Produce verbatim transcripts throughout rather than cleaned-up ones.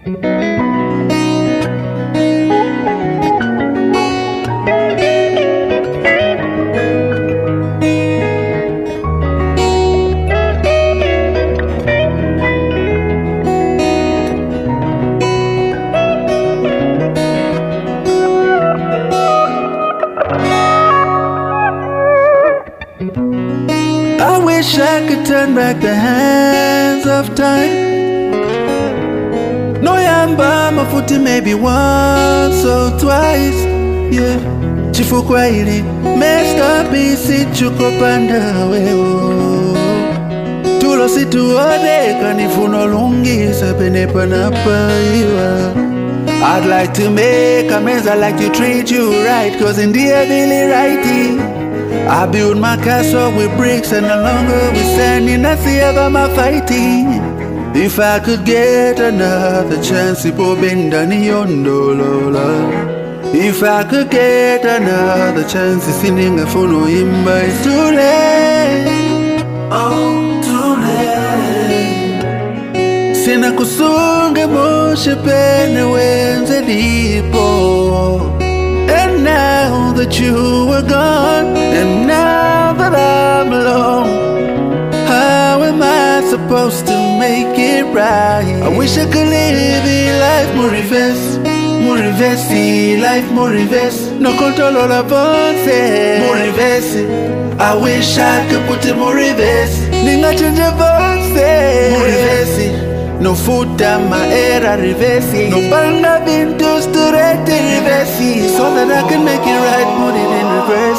I wish I could turn back the hands of time. No yamba mafuti maybe once or twice. Yeah, chifukwa ili messed up isi chukopanda wewo. Tulo situone kanifuno lungi sapene panapa iwa. I'd like to make amends, I like to treat you right, cause in the really righty I build my castle with bricks and no longer we standing I see ever my fighting. If I could get another chance, ipo benda niyondo lola. If I could get another chance, sininga funo imba. It's too late, oh too late. Sina kusunge moshe pene wenze lipo. And now that you were gone, and now that I'm alone, how am I supposed to make it right? I wish I could live in life more reverse, more reverse, life more reverse. No control all of us, more reverse. I wish I could put it more reverse. Ninga change a voice, more reverse. No food and my era reverse. No banga bintu straight reverse. So that I can make it right, put it in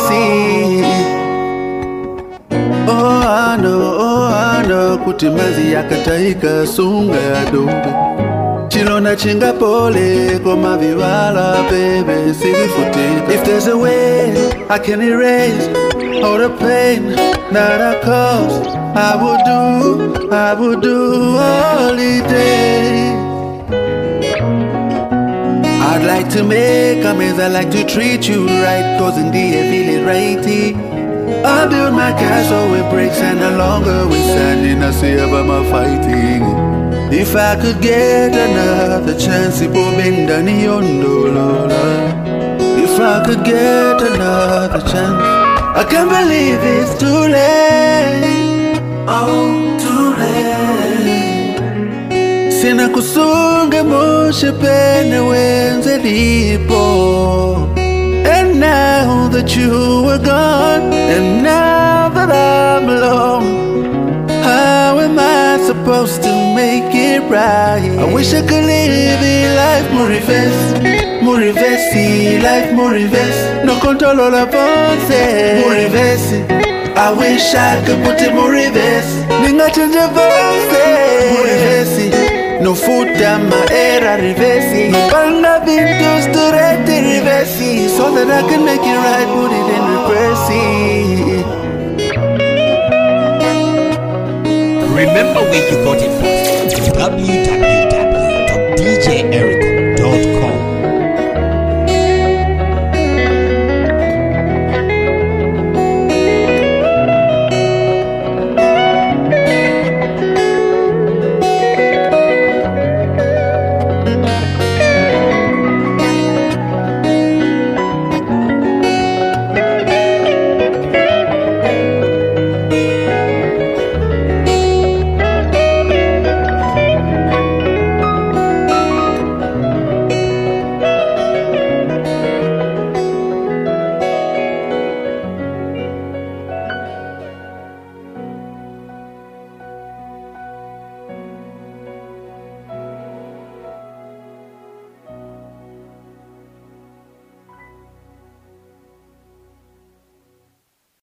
reverse. Oh I know, oh I know. Kutimazi yakataika sunga ya dongo. Chilona chinga pole koma viwala baby sivifutika. If there's a way I can erase all the pain that I caused, I would do, I would do all the day. I'd like to make amends, I like to treat you right, cause in the feeling righty. I build my castle with bricks and no longer we standing I see about my fighting. If I could get another chance, ipo benda niyondo lola. If I could get another chance, I can't believe it's too late, oh too late. Sina kusunge moshe pene wenze lipo. And now that you were gone, and now that I'm alone, how am I supposed to make it right? I wish I could live in life more reverse, more reverse, life more reverse. No control all of us, more reverse. I wish I could put it more reverse. Ninga change a voice, more reverse. No food and my era reverse. No banga bintu straight reverse. So that I can make it right, put it in reverse. Remember where you got it from. w w w